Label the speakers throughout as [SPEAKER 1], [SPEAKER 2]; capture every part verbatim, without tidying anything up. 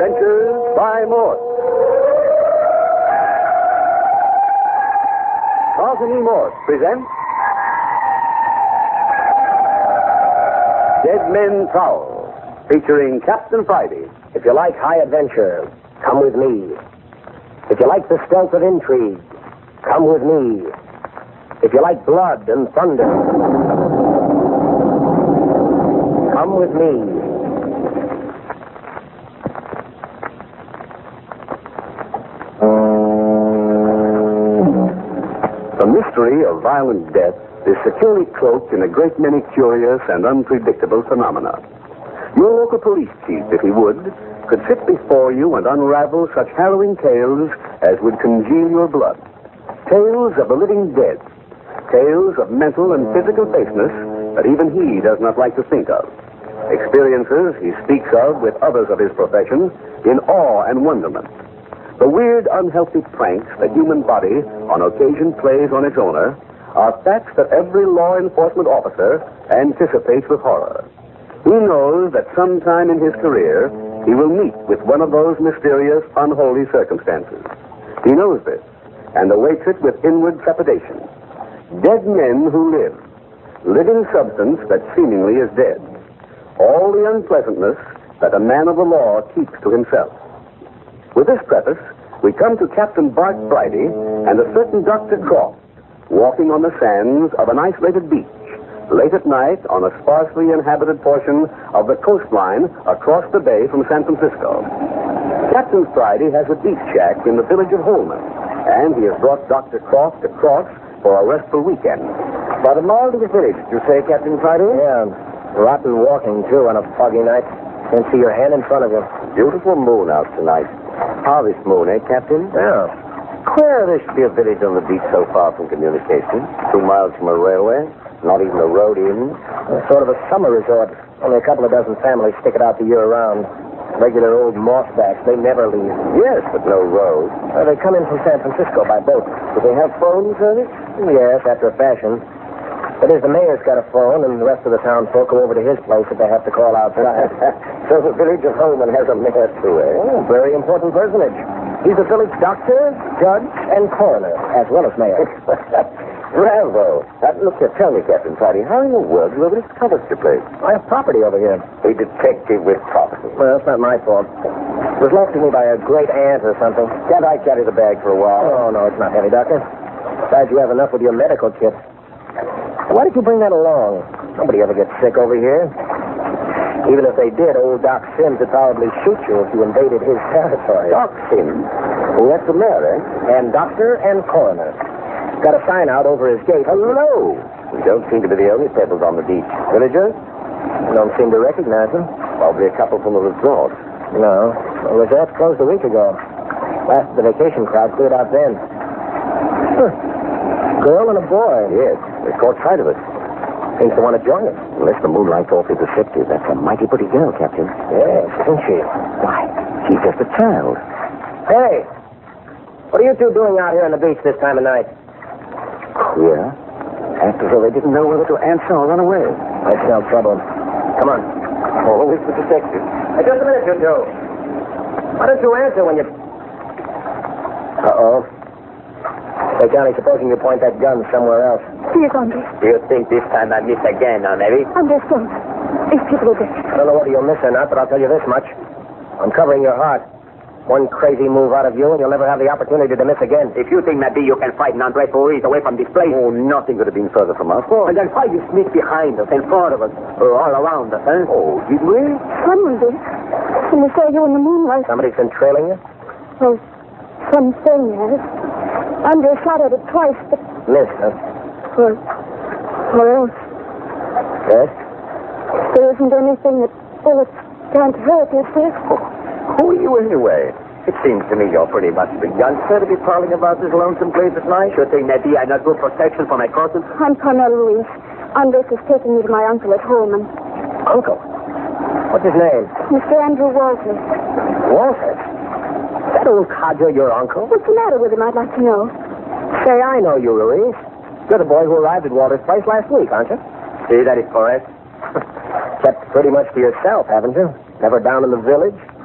[SPEAKER 1] Adventures by Morse. Carlton E. Morse presents Dead Men Prowl, featuring Captain Friday.
[SPEAKER 2] If you like high adventure, come with me. If you like the stealth of intrigue, come with me. If you like blood and thunder, come with me.
[SPEAKER 1] The mystery of violent death is securely cloaked in a great many curious and unpredictable phenomena. Your local police chief, if he would, could sit before you and unravel such harrowing tales as would congeal your blood. Tales of the living dead. Tales of mental and physical baseness that even he does not like to think of. Experiences he speaks of with others of his profession in awe and wonderment. The weird, unhealthy pranks the human body on occasion plays on its owner are facts that every law enforcement officer anticipates with horror. He knows that sometime in his career he will meet with one of those mysterious, unholy circumstances. He knows this and awaits it with inward trepidation. Dead men who live. Living substance that seemingly is dead. All the unpleasantness that a man of the law keeps to himself. With this preface, we come to Captain Bart Friday and a certain Doctor Croft walking on the sands of an isolated beach late at night on a sparsely inhabited portion of the coastline across the bay from San Francisco. Captain Friday has a beach shack in the village of Holman, and he has brought Doctor Croft across for a restful weekend.
[SPEAKER 2] About a mile to the village, did you say, Captain Friday? Yeah. Rotten walking, too, on a foggy night. Can't see your hand in front of you.
[SPEAKER 1] Beautiful moon out tonight. Harvest moon, eh, Captain?
[SPEAKER 2] Yeah.
[SPEAKER 1] Queer there should be a village on the beach so far from communication. Two miles from a railway. Not even a road in.
[SPEAKER 2] It's sort of a summer resort. Only a couple of dozen families stick it out the year round. Regular old mossbacks, they never leave.
[SPEAKER 1] Yes, but no road.
[SPEAKER 2] Uh, they come in from San Francisco by boat.
[SPEAKER 1] Do they have phone service?
[SPEAKER 2] Yes, after a fashion. That is, the mayor's got a phone, and the rest of the town folk go over to his place if they have to call outside.
[SPEAKER 1] So the village of Holman has a mayor, too, eh?
[SPEAKER 2] Oh, very important personage. He's the village doctor, judge, and coroner, as well as mayor.
[SPEAKER 1] Bravo. Now, look here, tell me, Captain Friday, how in the world did you ever discover such a place?
[SPEAKER 2] I have property over here.
[SPEAKER 1] A detective with property.
[SPEAKER 2] Well, that's not my fault. It was left to me by a great aunt or something.
[SPEAKER 1] Can't I carry the bag for a while?
[SPEAKER 2] Oh, no, it's not heavy, Doctor. Besides, you have enough with your medical kit. Why did you bring that along? Nobody ever gets sick over here. Even if they did, old Doc Sims would probably shoot you if you invaded his territory.
[SPEAKER 1] Doc Sims? Oh, that's the mayor, eh?
[SPEAKER 2] And doctor and coroner. Got a sign out over his gate.
[SPEAKER 1] Hello. We don't seem to be the only pebbles on the beach. Villagers?
[SPEAKER 2] You don't seem to recognize them.
[SPEAKER 1] Probably a couple from the resort.
[SPEAKER 2] No. The resort closed a week ago. Last of the vacation crowd cleared out then. Huh. Girl and a boy.
[SPEAKER 1] Yes, they caught sight of us.
[SPEAKER 2] Seems to want to join us.
[SPEAKER 1] Unless the moonlight's awfully deceptive. That's a mighty pretty girl, Captain.
[SPEAKER 2] Yes, isn't she?
[SPEAKER 1] Why, she's just a child.
[SPEAKER 2] Hey, what are you two doing out here on the beach this time of night?
[SPEAKER 1] Queer. After all, they didn't know whether to answer or run away.
[SPEAKER 2] I smell trouble. Come on.
[SPEAKER 1] Oh, it's the detective.
[SPEAKER 2] Hey, just a minute, you two. Why don't you answer when you... Uh-oh. Hey, Johnny, supposing you point that gun somewhere else.
[SPEAKER 3] Yes, Andre.
[SPEAKER 1] Do you think this time I miss again, huh, Mary?
[SPEAKER 3] Andre, don't. These people are dead.
[SPEAKER 2] I don't know whether you'll miss or not, but I'll tell you this much. I'm covering your heart. One crazy move out of you, and you'll never have the opportunity to miss again.
[SPEAKER 4] If you think maybe you can fight Andre Fourier away from this place...
[SPEAKER 1] Oh, nothing could have been further from us.
[SPEAKER 4] Oh, and then why you sneak behind us and front of us, or all around us, huh?
[SPEAKER 1] Oh, did we?
[SPEAKER 3] Someone did. When they saw you in the moonlight.
[SPEAKER 2] Somebody's been trailing you?
[SPEAKER 3] Oh, something has. Andre shot at it twice, but...
[SPEAKER 2] Missed, huh?
[SPEAKER 3] Or... or else.
[SPEAKER 2] Yes?
[SPEAKER 3] There isn't anything that bullets can't hurt, is there?
[SPEAKER 1] Oh, who are you anyway? It seems to me you're pretty much the youngster to be prowling about this lonesome place at night.
[SPEAKER 4] Sure thing, maybe I not good protection for my cousin.
[SPEAKER 3] I'm Carmel Ruiz. Andres is taking me to my uncle at home, and...
[SPEAKER 2] Uncle? What's his name?
[SPEAKER 3] Mister Andrew Walter.
[SPEAKER 2] Walter? That old codger your uncle?
[SPEAKER 3] What's the matter with him, I'd like to know?
[SPEAKER 2] Say, I know you, Ruiz. You're the boy who arrived at Walter's place last week, aren't you?
[SPEAKER 4] See, that is correct.
[SPEAKER 2] Kept pretty much to yourself, haven't you? Never down in the village?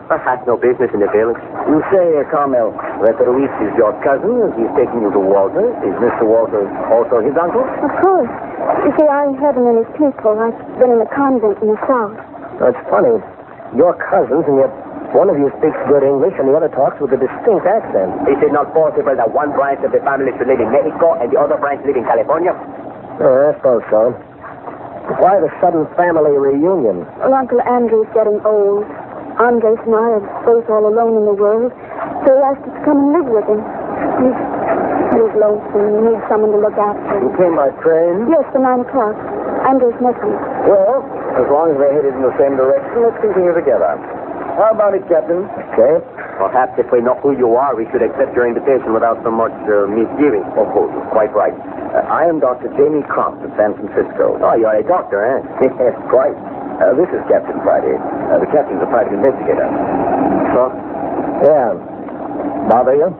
[SPEAKER 4] I had no business in the village.
[SPEAKER 2] You say, uh, Carmel, that Ruiz is your cousin. He's taking you to Walter. Is Mister Walter also his uncle?
[SPEAKER 3] Of course. You see, I haven't any people. I've been in a convent in the South.
[SPEAKER 2] That's funny. You're cousins, and yet one of you speaks good English, and the other talks with a distinct accent.
[SPEAKER 4] Is it not possible that one branch of the family should live in Mexico and the other branch live in California?
[SPEAKER 2] Oh, I suppose so. Why the sudden family reunion?
[SPEAKER 3] Well, Uncle Andrew's getting old. Andres and I are both all alone in the world, so he asked us to come and live with him. He's, he's lonesome. He needs someone to look after him.
[SPEAKER 2] You came by train?
[SPEAKER 3] Yes, for nine o'clock. Andres met me.
[SPEAKER 2] Well, as long as they headed in the same direction, let's continue together. How about it, Captain? Okay.
[SPEAKER 4] Perhaps if we know who you are, we should accept your invitation without so much uh, misgiving.
[SPEAKER 2] Oh, quite right. Uh, I am Doctor Jamie Crump of San Francisco.
[SPEAKER 4] Oh, you're a doctor, eh?
[SPEAKER 2] Yes, quite. Uh, this is Captain Friday. Uh, the captain's a private investigator.
[SPEAKER 4] So?
[SPEAKER 2] Yeah. Bother you?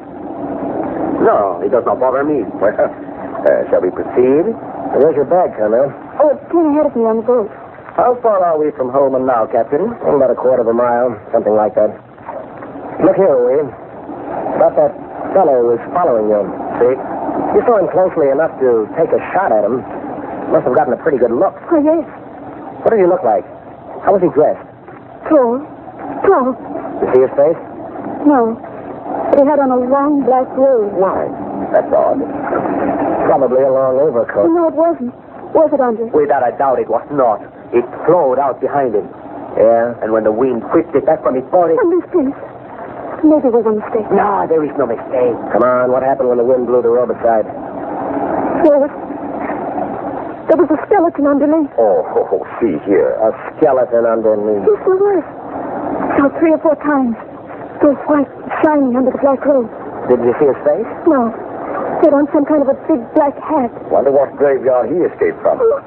[SPEAKER 4] No, it does not bother me.
[SPEAKER 2] Well, uh, shall we proceed? There's your bag, Colonel.
[SPEAKER 3] Oh, it's ten ahead of me on the boat.
[SPEAKER 2] How far are we from Holman now, Captain? Oh, about a quarter of a mile, something like that. Look here, Louis. About that fellow who was following you. See? You saw him closely enough to take a shot at him. Must have gotten a pretty good look.
[SPEAKER 3] Oh, yes.
[SPEAKER 2] What did he look like? How was he dressed?
[SPEAKER 3] Tall. Tall.
[SPEAKER 2] You see his face?
[SPEAKER 3] No. But he had on a long black robe.
[SPEAKER 2] Why? That's odd. Probably a long overcoat.
[SPEAKER 3] No, it wasn't. Was it, Andres?
[SPEAKER 4] Without a doubt, it was not. It flowed out behind him.
[SPEAKER 2] Yeah?
[SPEAKER 4] And when the wind whipped it back from his body...
[SPEAKER 3] Andres, please. Maybe we were mistaken.
[SPEAKER 4] No, there is no mistake.
[SPEAKER 2] Come on, what happened when the wind blew the robe aside?
[SPEAKER 3] There was... There was a skeleton underneath.
[SPEAKER 2] Oh, oh, oh, see here. A skeleton underneath.
[SPEAKER 3] Yes, there was. About three or four times. It was white, shining under the black robe.
[SPEAKER 2] Did you see his face?
[SPEAKER 3] No. He had on some kind of a big black hat.
[SPEAKER 2] Wonder what graveyard he escaped from.
[SPEAKER 3] Oh.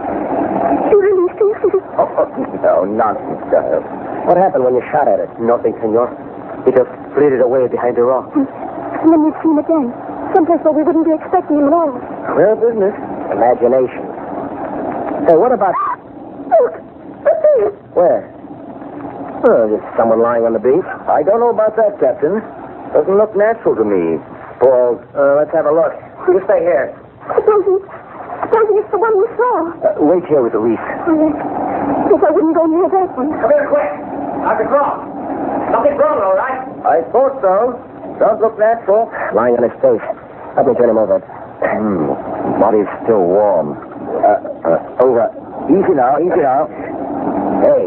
[SPEAKER 3] You really see it?
[SPEAKER 2] Oh, no, nonsense, child. What happened when you shot at it?
[SPEAKER 4] Nothing, senor. It just flitted away behind the rock.
[SPEAKER 3] And then we'd see him again. Someplace where we wouldn't be expecting him at all.
[SPEAKER 2] Well, business. Imagination. Hey, what about...
[SPEAKER 3] Look. Look there.
[SPEAKER 2] Where? Oh, just someone lying on the beach. I don't know about that, Captain. Doesn't look natural to me. Paul, uh, let's have a look. You stay here.
[SPEAKER 3] Supposing... Supposing it's the one we saw.
[SPEAKER 2] Uh, wait here with the reef.
[SPEAKER 3] Oh, yes. Guess I wouldn't go near that one.
[SPEAKER 4] Come here, quick. Doctor Croft. Something's wrong, all right?
[SPEAKER 2] I thought so. Don't look natural. Lying on his face. Let me turn him over. Hmm. Body's still warm. Uh, uh, over. Easy now, easy now. Hey.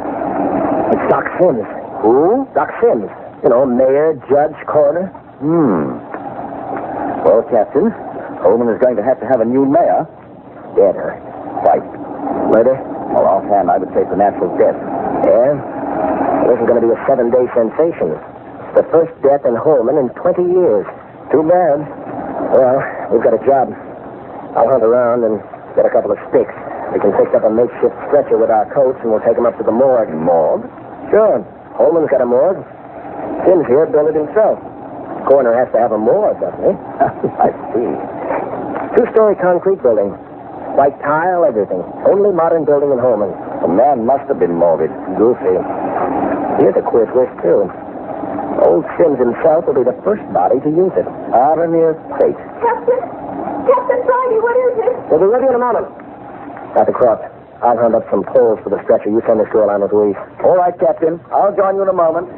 [SPEAKER 2] It's Doc Sims. Who? Doc Sims. You know, mayor, judge, coroner. Hmm. Well, Captain, Holman is going to have to have a new mayor. Dead, huh? Why? Murder? Well, offhand, I would say it's a natural death. Yeah? This is going to be a seven-day sensation. The first death in Holman in twenty years. Too bad. Well, we've got a job. I'll hunt around and get a couple of sticks. We can fix up a makeshift stretcher with our coats, and we'll take him up to the morgue. Morgue? Sure. Holman's got a morgue. Sims here built it himself. Coroner has to have a morgue, doesn't he? I see. Two-story concrete building. White tile, everything. Only modern building in Holman. The man must have been morbid. Goofy. Here's a queer twist, too. Old Sims himself will be the first body to use it. Irony of fate.
[SPEAKER 3] Captain? Captain Friday, what is it?
[SPEAKER 2] We'll be ready in a moment. Doctor Croft, I'll hunt up some poles for the stretcher. You send this girl on with Louise. All right, Captain. I'll join you in a moment.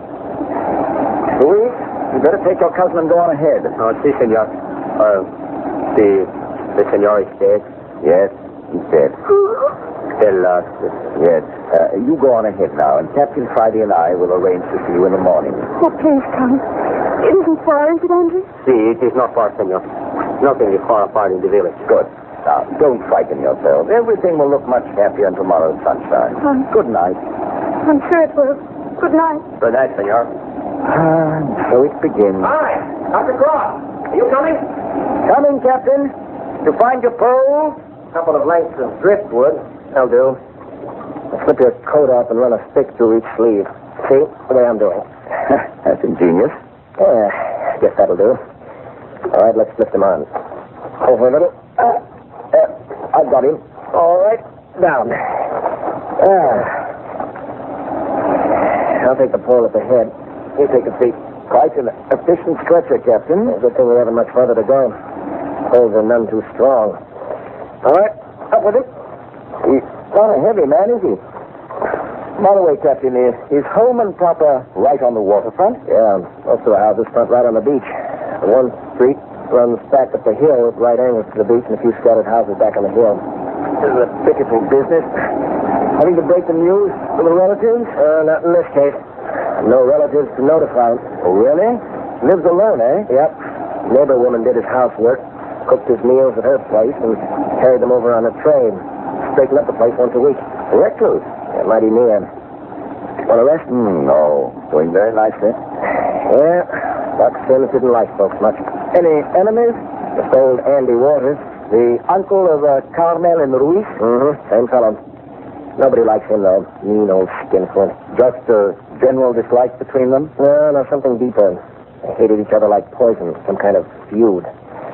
[SPEAKER 2] Louise, you better take your cousin and go on ahead.
[SPEAKER 4] Oh, si, senor. Uh, the, the senor is dead.
[SPEAKER 2] Yes, he's dead.
[SPEAKER 4] Still lost.
[SPEAKER 2] Yes. Uh, you go on ahead now, and Captain Friday and I will arrange to see you in the morning.
[SPEAKER 3] Oh, please come. It isn't far, is it, Andrew?
[SPEAKER 4] Si, it is not far, senor. Nothing is far apart in the village.
[SPEAKER 2] Good. Now, don't frighten yourself. Everything will look much happier in tomorrow's sunshine.
[SPEAKER 3] Um,
[SPEAKER 2] Good night.
[SPEAKER 3] I'm sure it will. Good night.
[SPEAKER 4] Good night, senor.
[SPEAKER 2] Ah, so it begins.
[SPEAKER 4] Hi, Doctor Croft. Are you coming?
[SPEAKER 2] Coming, Captain. To find your pole? A couple of lengths of driftwood. That'll do. Slip your coat up and run a stick through each sleeve. See? The way I'm doing. That's ingenious. Yeah, I guess that'll do. All right, let's lift him on. Over a little. Uh, uh, I've got him. All right, down. Ah. I'll take the pole at the head. You take a seat. Quite an efficient stretcher, Captain. Well, good thing we haven't much further to go. Poles are none too strong. All right, up with it. He's not a heavy man, is he? By the way, Captain, is, is Holman proper right on the waterfront? Yeah, most of the houses front right on the beach. The one street runs back up the hill at right angles to the beach and a few scattered houses back on the hill. This is a pitiful business. Having to break the news to the relatives? Uh, not in this case. No relatives to notify. Oh, really? Lives alone, eh? Yep. Neighbor woman did his housework, cooked his meals at her place, and carried them over on a train. Straightened up the place once a week. Recluse? Yeah, mighty near. Want to rest?
[SPEAKER 1] Mm, no. Doing very nicely.
[SPEAKER 2] Yeah. Buck Sims didn't like folks much. Any enemies? Just old Andy Waters. The uncle of uh, Carmel and Ruiz? Mm-hmm. Same fellow. Nobody likes him, though. Mean old skinflint.
[SPEAKER 1] Just a general dislike between them?
[SPEAKER 2] No, no, something deeper. They hated each other like poison. Some kind of feud.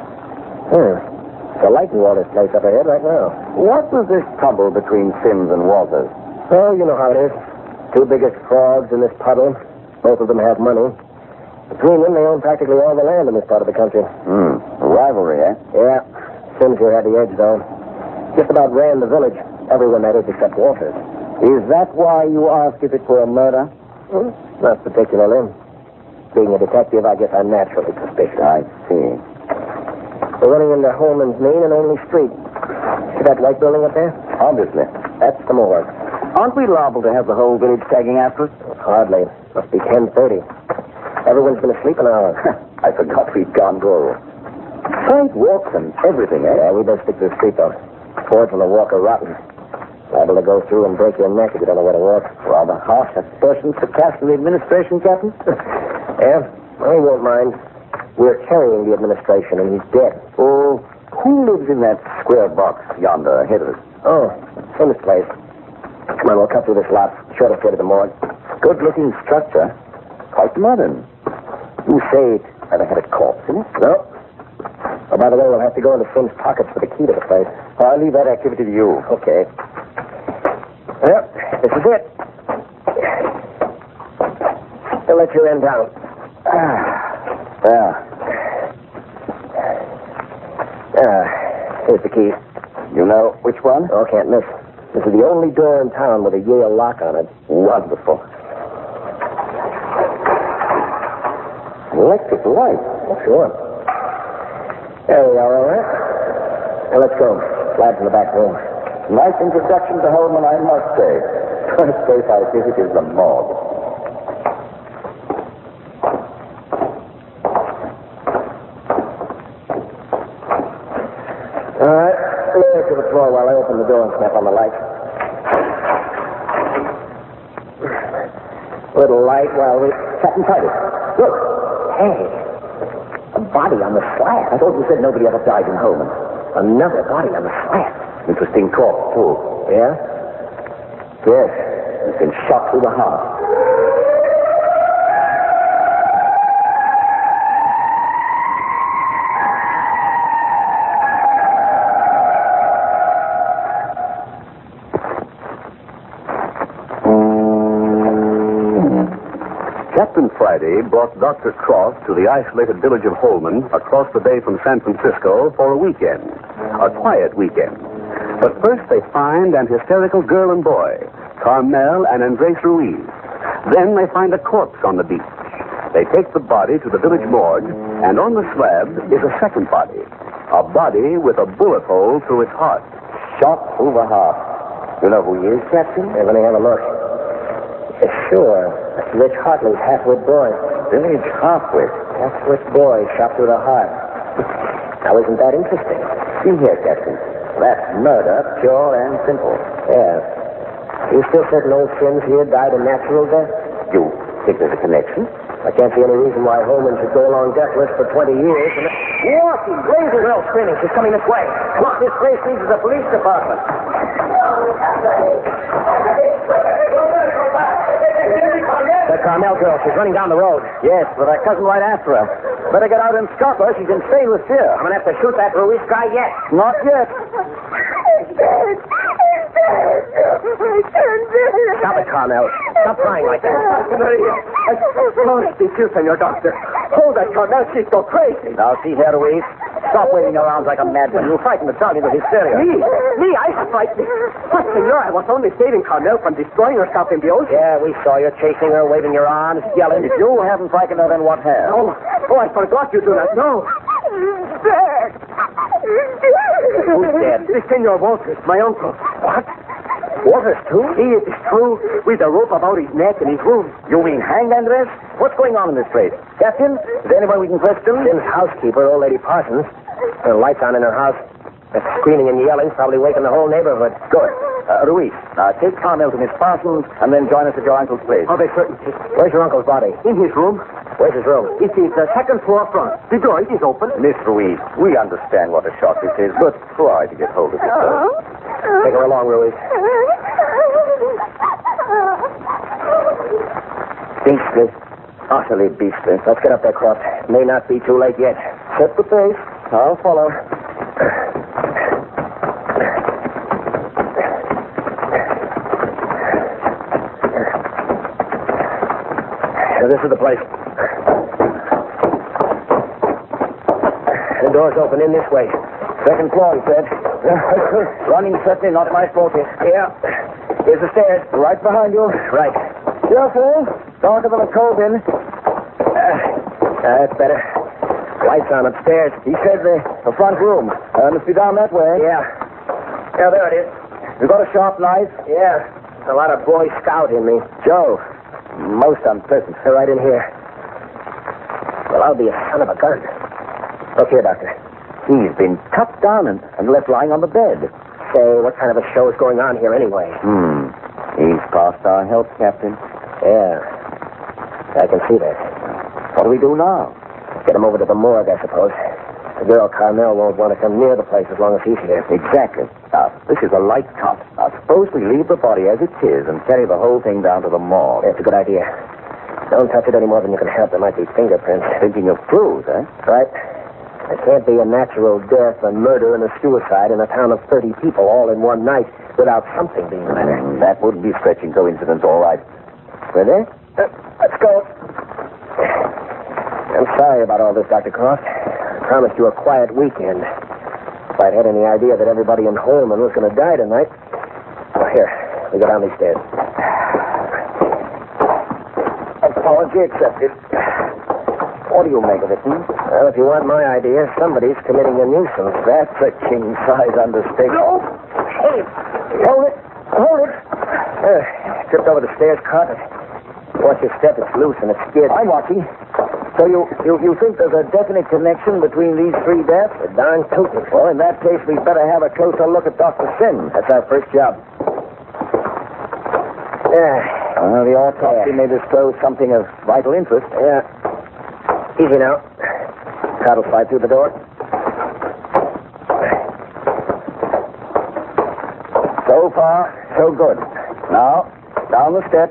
[SPEAKER 2] Hmm. It's a light in Walter's place up ahead right now.
[SPEAKER 1] What was this trouble between Sims and Walters?
[SPEAKER 2] Oh, you know how it is. Two biggest frogs in this puddle. Both of them have money. Between them, they own practically all the land in this part of the country.
[SPEAKER 1] Hmm. A rivalry, eh?
[SPEAKER 2] Yeah. Sims here had the edge, though. Just about ran the village. Everyone, that is, except Walters.
[SPEAKER 1] Is that why you asked if it were a murder?
[SPEAKER 2] Hmm? Not particularly. Being a detective, I guess I'm naturally suspicious.
[SPEAKER 1] I see.
[SPEAKER 2] We're running into Holman's main and only street. See that white building up there?
[SPEAKER 1] Obviously.
[SPEAKER 2] That's the morgue.
[SPEAKER 1] Aren't we liable to have the whole village tagging after us?
[SPEAKER 2] Hardly. Must be ten thirty. Everyone's been asleep an hour.
[SPEAKER 1] I forgot we'd gone rural. Sidewalks and everything, eh?
[SPEAKER 2] Yeah, we better stick to the street, though. Fords on the walk are rotten. Liable to go through and break your neck if you don't know where to walk.
[SPEAKER 1] Rather harsh aspersions to cast in the administration, Captain.
[SPEAKER 2] Yeah, well, he won't mind. We're carrying the administration, and he's dead.
[SPEAKER 1] Oh, who lives in that square box yonder ahead of us?
[SPEAKER 2] Oh, Sims' place. Come on, we'll cut through this lot. Shortest way to the morgue.
[SPEAKER 1] Good-looking structure. Quite modern. You say it ever had a corpse in it?
[SPEAKER 2] No. Oh, by the way, we'll have to go into Sims' pockets for the key to the place.
[SPEAKER 1] I'll leave that activity to you.
[SPEAKER 2] Okay. Well, this is it. I'll let you in down.
[SPEAKER 1] Ah, there.
[SPEAKER 2] Ah, here's the key.
[SPEAKER 1] You know which one?
[SPEAKER 2] Oh, can't miss. This is the only door in town with a Yale lock on it.
[SPEAKER 1] Wonderful. Electric light.
[SPEAKER 2] Oh, sure. There we are, all right. Now, let's go. Lad's in the back room.
[SPEAKER 1] Nice introduction to Holman, I must say. First place I visit is the morgue.
[SPEAKER 2] All right. Lay to the floor while I open the door and snap on the light. Little light while we...
[SPEAKER 1] Captain Titus, look.
[SPEAKER 2] Hey, a body on the slab.
[SPEAKER 1] I thought you said nobody ever died in Holman.
[SPEAKER 2] Another body on the slab.
[SPEAKER 1] Interesting corpse, too.
[SPEAKER 2] Yeah?
[SPEAKER 1] Yes. He's been shot through the heart. Captain Friday brought Doctor Cross to the isolated village of Holman across the bay from San Francisco for a weekend. A quiet weekend. But first they find an hysterical girl and boy, Carmel and Andres Ruiz. Then they find a corpse on the beach. They take the body to the village morgue, and on the slab is a second body. A body with a bullet hole through its heart.
[SPEAKER 2] Shot through the heart.
[SPEAKER 1] You know who he is, Captain?
[SPEAKER 2] Hey, let me have a look. Yeah, sure. That's Rich Hartley's half-wit boy.
[SPEAKER 1] Village half-wit.
[SPEAKER 2] Half-wit boy shot through the heart. Now, isn't that interesting?
[SPEAKER 1] See here, Captain. That's murder, pure and simple.
[SPEAKER 2] Yeah. You still certain old Sims here died a natural death?
[SPEAKER 1] You think there's a connection?
[SPEAKER 2] I can't see any reason why Holman should go along deathless for twenty years. And... Walking, blazing girl screaming. She's coming this way. Look, this place needs the police department. That Carmel girl, she's running down the road.
[SPEAKER 1] Yes, with her cousin right after her. Better get out and stop her. She's insane with fear.
[SPEAKER 2] I'm going to have to shoot that Ruiz guy yet.
[SPEAKER 1] Not yet.
[SPEAKER 2] Stop it, Carmel. Stop crying like that.
[SPEAKER 4] Maria, I can't be you, Senor Doctor. Hold that Carmel. She's so crazy.
[SPEAKER 2] Now, see here, Luis. Stop waving your arms like a madman. You'll frighten the child into hysteria.
[SPEAKER 4] Me? Me? I fight me. But, Senor, I was only saving Carmel from destroying herself in the ocean.
[SPEAKER 2] Yeah, we saw you chasing her, waving your arms, yelling. If you haven't frightened her, then what has?
[SPEAKER 4] Oh, oh, I forgot you do not know.
[SPEAKER 3] Dead.
[SPEAKER 2] Who's dead?
[SPEAKER 4] This Senor Walters, my uncle.
[SPEAKER 2] What? Waters, too?
[SPEAKER 4] He is true, with a rope about his neck and his wound.
[SPEAKER 2] You mean hanged, Andres? What's going on in this place? Captain, is there anyone we can question? Jim's housekeeper, old lady Parsons. Her lights on in her house. That screaming and yelling's probably waking the whole neighborhood. Good. Uh, Ruiz, now take Carmel to Miss Parsons and then join us at your uncle's place.
[SPEAKER 4] Oh, they certainly.
[SPEAKER 2] Where's your uncle's body?
[SPEAKER 4] In his room.
[SPEAKER 2] Where's his room?
[SPEAKER 4] It is the second floor front. The door is open.
[SPEAKER 1] Miss Ruiz, we understand what a shock this is, but try to get hold of yourself.
[SPEAKER 2] Take her along, Ruiz. Beastly. Utterly beastly. Let's get up there, Croft. May not be too late yet. Set the pace. I'll follow. Now, this is the place. The door's open in this way. Second floor, he said. Running certainly not my forte. Yeah. Here's the stairs. Right behind you. Right. Careful. Darker than a cove in. Uh, that's better. Lights on upstairs. He said the, the front room. Uh, must be down that way. Yeah. Yeah, there it is. You got a sharp knife? Yeah. A lot of Boy Scout in me. Joe. Most unpleasant. They're right in here. Well, I'll be a son of a gun. Look here, Doctor.
[SPEAKER 1] He's been cut down and, and left lying on the bed.
[SPEAKER 2] Say, what kind of a show is going on here anyway?
[SPEAKER 1] Hmm. He's past our help, Captain.
[SPEAKER 2] Yeah. I can see that.
[SPEAKER 1] What do we do now?
[SPEAKER 2] Get him over to the morgue, I suppose. The girl Carmel won't want to come near the place as long as he's here.
[SPEAKER 1] Exactly. Now, this is a light cut. Now, suppose we leave the body as it is and carry the whole thing down to the morgue.
[SPEAKER 2] That's a good idea. Don't touch it any more than you can help. There might be fingerprints.
[SPEAKER 1] Thinking of clues, eh?
[SPEAKER 2] Right. There can't be a natural death, a murder, and a suicide in a town of thirty people all in one night without something being the matter.
[SPEAKER 1] Mm, that wouldn't be stretching coincidence, all right.
[SPEAKER 2] Ready? Uh, let's go. I'm sorry about all this, Doctor Croft. I promised you a quiet weekend. If I'd had any idea that everybody in Holman was going to die tonight. Oh, here. We go down these stairs. Apology accepted.
[SPEAKER 1] What do you make of it, hmm?
[SPEAKER 2] Well, if you want my idea, somebody's committing a nuisance.
[SPEAKER 1] That's a king-size understatement.
[SPEAKER 2] No! Hey! Hold it! Hold it! Uh, tripped over the stairs, caught it. Watch your step. It's loose and it's skid.
[SPEAKER 1] I'm watching. So you, you, you think there's a definite connection between these three deaths?
[SPEAKER 2] A darn tootin'.
[SPEAKER 1] Well, in that case, we'd better have a closer look at Doctor Sims.
[SPEAKER 2] That's our first job. Yeah.
[SPEAKER 1] Uh, the autopsy may disclose something of vital interest.
[SPEAKER 2] Yeah. Easy now. Cart will slide through the door.
[SPEAKER 1] So far, so good. Now, down the steps.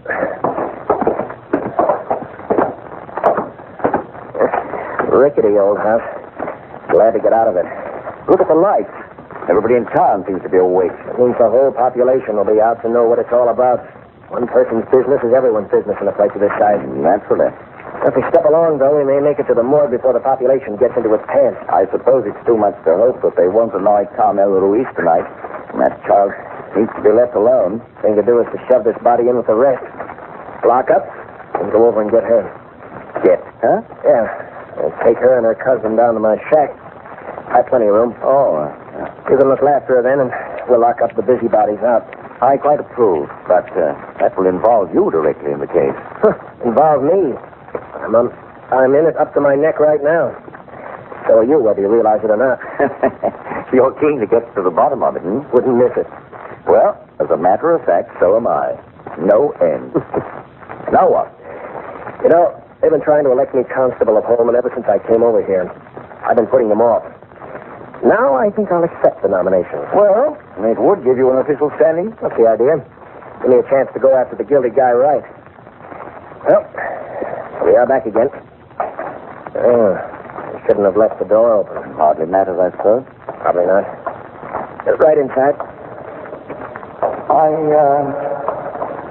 [SPEAKER 2] Rickety old house. Glad to get out of it.
[SPEAKER 1] Look at the lights. Everybody in town seems to be awake.
[SPEAKER 2] It means the whole population will be out to know what it's all about. One person's business is everyone's business in a place of this size.
[SPEAKER 1] Naturally.
[SPEAKER 2] If we step along, though, we may make it to the morgue before the population gets into its pants.
[SPEAKER 1] I suppose it's too much to hope that they won't annoy Carmel Ruiz tonight. That child needs to be left alone.
[SPEAKER 2] Thing to do is to shove this body in with the rest. Lock up and go over and get her.
[SPEAKER 1] Get, huh?
[SPEAKER 2] Yeah. And take her and her cousin down to my shack. I've plenty of room.
[SPEAKER 1] Oh, uh, yeah.
[SPEAKER 2] You can look after her then, and we'll lock up the busybodies out.
[SPEAKER 1] I quite approve, but uh, that will involve you directly in the case.
[SPEAKER 2] Huh. Involve me? I'm, um, I'm in it up to my neck right now. So are you, whether you realize it or not.
[SPEAKER 1] You're keen to get to the bottom of it, hmm?
[SPEAKER 2] Wouldn't miss it.
[SPEAKER 1] Well, as a matter of fact, so am I. No end. Now what?
[SPEAKER 2] You know, they've been trying to elect me constable of Holman ever since I came over here. I've been putting them off. Now I think I'll accept the nomination.
[SPEAKER 1] Well, it would give you an official standing.
[SPEAKER 2] That's the idea. Give me a chance to go after the guilty guy right. Well, we are back again. Oh, I shouldn't have left the door open.
[SPEAKER 1] Hardly matters, I suppose.
[SPEAKER 2] Probably not. Just right inside.
[SPEAKER 1] I, uh, I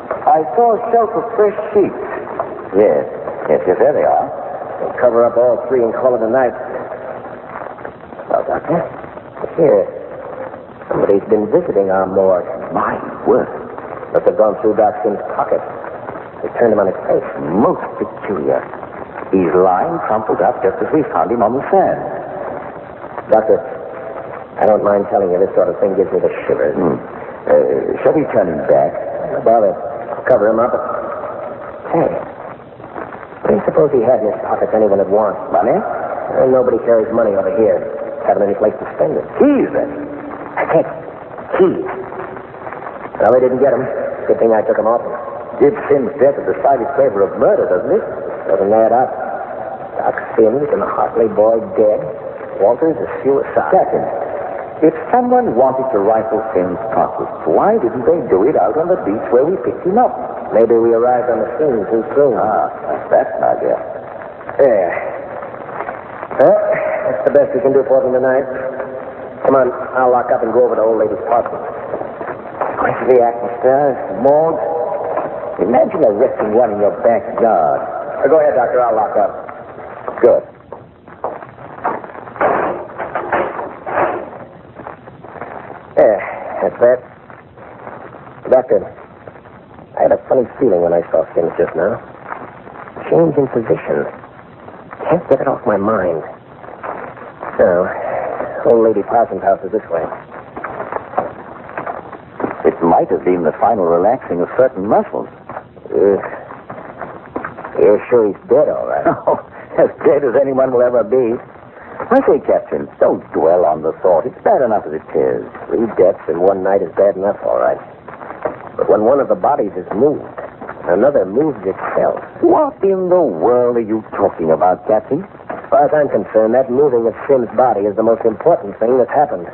[SPEAKER 5] I saw a shelf of fresh sheets.
[SPEAKER 2] Yes. Yes, yes, there they are. We'll cover up all three and call it a night. Well, Doctor, here. Somebody's been visiting our morgue.
[SPEAKER 5] My word.
[SPEAKER 2] Must have gone through Doc Sim's pocket. They turned him on his face.
[SPEAKER 5] Most peculiar. He's lying crumpled up just as we found him on the sand.
[SPEAKER 2] Doctor, I don't mind telling you this sort of thing gives me the shivers.
[SPEAKER 5] Hmm. Uh, shall we turn him back?
[SPEAKER 2] No bother. Cover him up. Hey, what do you suppose he had in his pockets anyone would want?
[SPEAKER 5] Money?
[SPEAKER 2] Well, nobody carries money over here. Haven't any place to spend it.
[SPEAKER 5] Keys, then.
[SPEAKER 2] Heck, keys. Well, they didn't get him. Good thing I took him off him.
[SPEAKER 5] Gives Sim's death a decided flavor of murder, doesn't it?
[SPEAKER 2] Doesn't add up. Doc Sims and the Hartley boy dead. Walters is suicide.
[SPEAKER 5] Captain, if someone wanted to rifle Sim's pockets, why didn't they do it out on the beach where we picked him up?
[SPEAKER 2] Maybe we arrived on the scene too soon.
[SPEAKER 5] Ah, that's an idea.
[SPEAKER 2] There. Well, that's the best we can do for them tonight. Come on, I'll lock up and go over to old lady's apartment.
[SPEAKER 5] Crazy atmosphere, morgue. Imagine arresting one in your backyard.
[SPEAKER 2] Uh, go ahead, Doctor. I'll lock up.
[SPEAKER 5] Good.
[SPEAKER 2] There. That's that. Doctor, I had a funny feeling when I saw Sims just now. Change in position. Can't get it off my mind. So, old lady Parsons' house is this way.
[SPEAKER 5] It might have been the final relaxing of certain muscles.
[SPEAKER 2] Uh, you're sure he's dead, all right?
[SPEAKER 5] Oh, as dead as anyone will ever be. I say, Captain, don't dwell on the thought. It's bad enough as it is.
[SPEAKER 2] Three deaths in one night is bad enough, all right. But when one of the bodies is moved, another moves itself.
[SPEAKER 5] What in the world are you talking about, Captain?
[SPEAKER 2] As far as I'm concerned, that moving of Sim's body is the most important thing that's happened.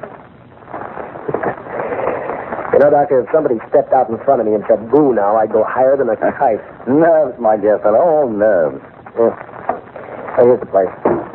[SPEAKER 2] You know, Doctor, if somebody stepped out in front of me and said, boo now, I'd go higher than a kite.
[SPEAKER 5] Nerves, my dear fellow, all nerves.
[SPEAKER 2] Yeah. Oh, here's the place.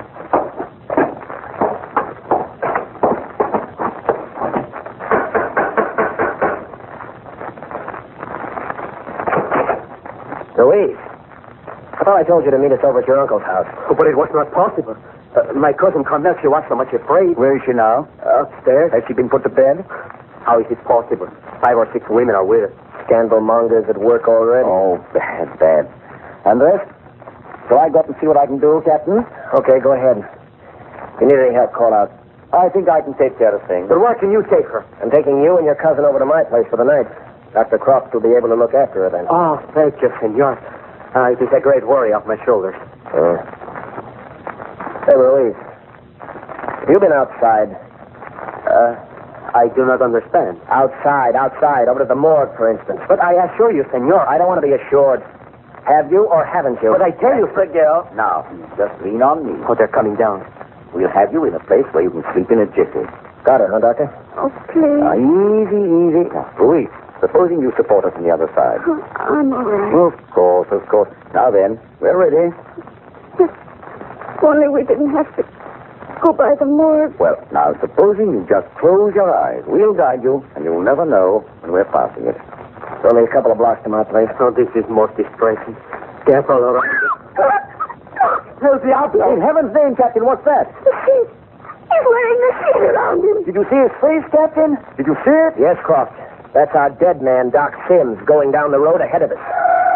[SPEAKER 2] Louise, I thought I told you to meet us over at your uncle's house.
[SPEAKER 4] Oh, but it was not possible. Uh, my cousin Carmel, she was so much afraid.
[SPEAKER 5] Where is she now?
[SPEAKER 4] Upstairs.
[SPEAKER 5] Has she been put to bed?
[SPEAKER 4] How is it possible? Five or six women are with her.
[SPEAKER 2] Scandal mongers at work already.
[SPEAKER 5] Oh, bad, bad. And the rest? Shall I go up and see what I can do, Captain?
[SPEAKER 2] Okay, go ahead. If you need any help, call out.
[SPEAKER 5] I think I can take care of things.
[SPEAKER 4] But where can you take her?
[SPEAKER 2] I'm taking you and your cousin over to my place for the night. Doctor Croft will be able to look after her then.
[SPEAKER 4] Oh, thank you, senor. Uh, it is a great worry off my shoulders.
[SPEAKER 2] Uh. Hey, Louise. Have you been outside?
[SPEAKER 4] Uh, I do not understand.
[SPEAKER 2] Outside, outside, over to the morgue, for instance.
[SPEAKER 4] But I assure you, senor,
[SPEAKER 2] I don't want to be assured. Have you or haven't you?
[SPEAKER 4] But I tell you,
[SPEAKER 5] Miguel. Now, just lean on me.
[SPEAKER 4] Oh, they're coming down.
[SPEAKER 5] We'll have you in a place where you can sleep in a jiffy.
[SPEAKER 2] Got it, huh, Doctor?
[SPEAKER 3] Oh, please.
[SPEAKER 5] Now, easy, easy. Now, Louise, supposing you support us on the other side.
[SPEAKER 3] Oh, I'm all right.
[SPEAKER 5] Of course, of course. Now then, we're ready.
[SPEAKER 3] If only we didn't have to go by the morgue.
[SPEAKER 5] Well, now, supposing you just close your eyes. We'll guide you, and you'll never know when we're passing it.
[SPEAKER 2] It's only a couple of blocks to my place.
[SPEAKER 4] Oh, this is most distressing. Careful, all right. El Diablo!
[SPEAKER 5] In heaven's name, Captain, what's that?
[SPEAKER 3] The sheet. He's wearing the sheet around him.
[SPEAKER 5] Did you see his face, Captain? Did you see it?
[SPEAKER 2] Yes, Croft. That's our dead man, Doc Sims, going down the road ahead of us.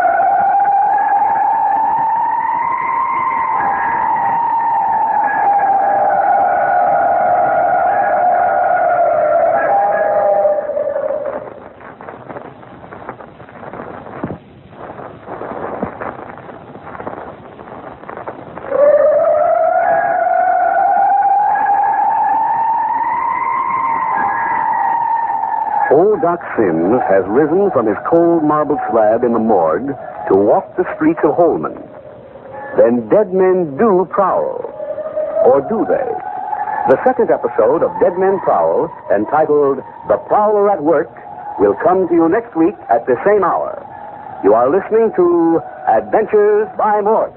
[SPEAKER 1] Old Doc Sims has risen from his cold marble slab in the morgue to walk the streets of Holman. Then dead men do prowl. Or do they? The second episode of Dead Men Prowl, entitled The Prowler at Work, will come to you next week at the same hour. You are listening to Adventures by Morse.